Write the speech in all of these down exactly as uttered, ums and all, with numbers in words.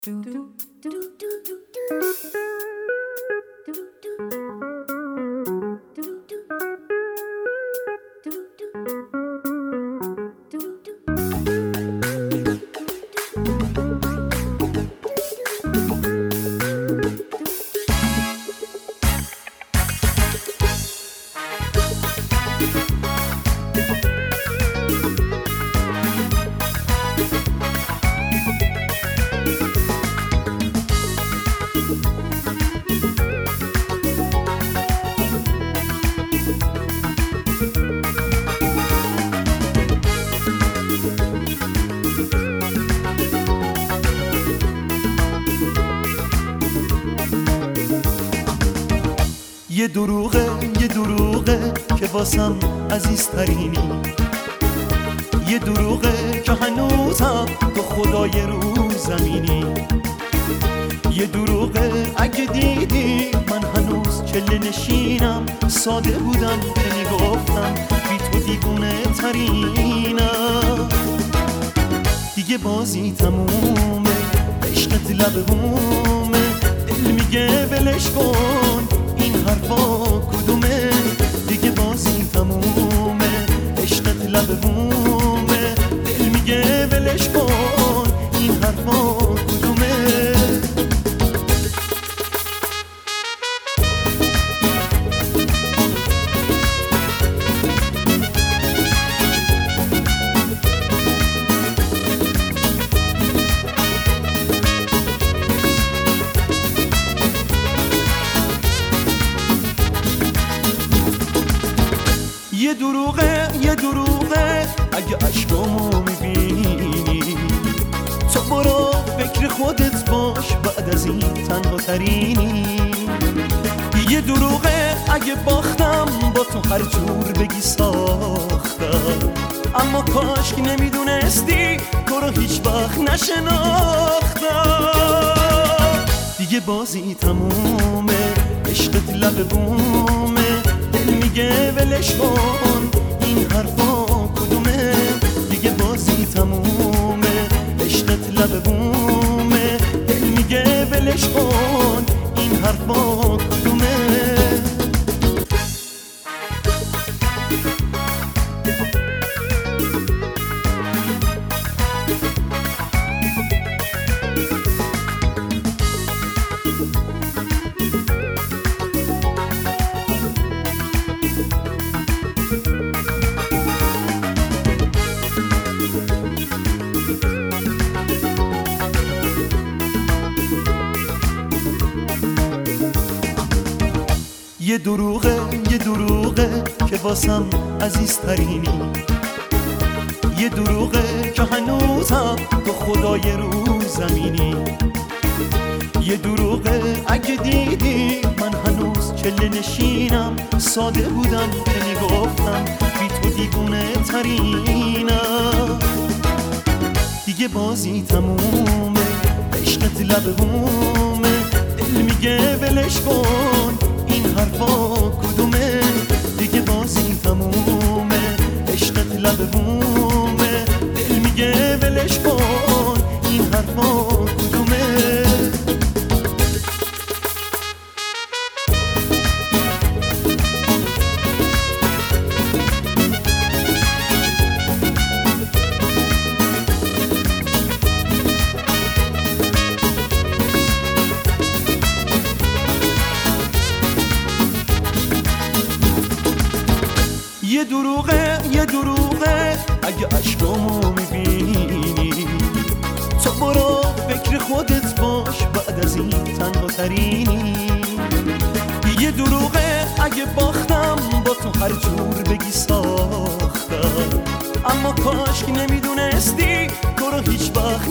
یه دروغه یه دروغه که واسم عزیزترینی، یه دروغه که هنوزم تو خدای رو زمینی، یه دروغه اگه دیدی من هنوز چله نشینم، ساده بودم که میگفتم بی تو دیوونه ترینم. دیگه بازی تمومه، عشقت لب بومه، دل میگه ولش کن این حرفا کدومه. دیگه بازی تمومه، عشقت لب بومه، دل میگه ولش کن این حرفا کدومه. یه دروغه یه دروغه اگه عشقامو میبینی، تو برو فکر خودت باش بعد از این تنها ترینی. یه دروغه اگه باختم با تو هر جور بگی ساختم، اما کاش که نمیدونستی تو رو هیچ وقت نشناختم. دیگه بازی تمومه، عشقت لب بومه، دل میگه ولش کن این حرفا کدومه. دیگه بازی تمومه، عشقت لب بومه، دل میگه ولش کن این حرفا کدومه. یه دروغه یه دروغه که واسم عزیزترینی، یه دروغه که هنوزم تو خدای رو زمینی، یه دروغه اگه دیدی من هنوز چله نشینم، ساده بودم که میگفتم بی تو دیوونه ترینم. دیگه بازی تمومه، عشقت لب بومه، دل میگه ولش کن این حرفا کدومه. دیگه بازی تمومه، عشقت لب بومه، دل میگه ولش کن این حرفا کدومه. یه دروغه یه دروغه اگه عشقامو میبینی، تو برو فکر خودت باش بعد از این تنها ترینی. یه دروغه اگه باختم با تو هر جور بگی ساختم، اما کاش که نمیدونستی تو رو هیچ وقت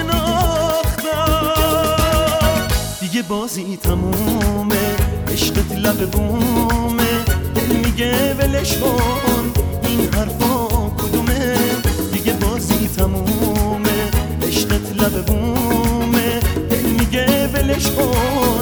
نشناختم. دیگه بازی تمومه، عشقت لب بومه، دل میگه ولش کن این حرفا کدومه. دیگه بازی تمومه، عشقت لب بومه، دل میگه ولش کن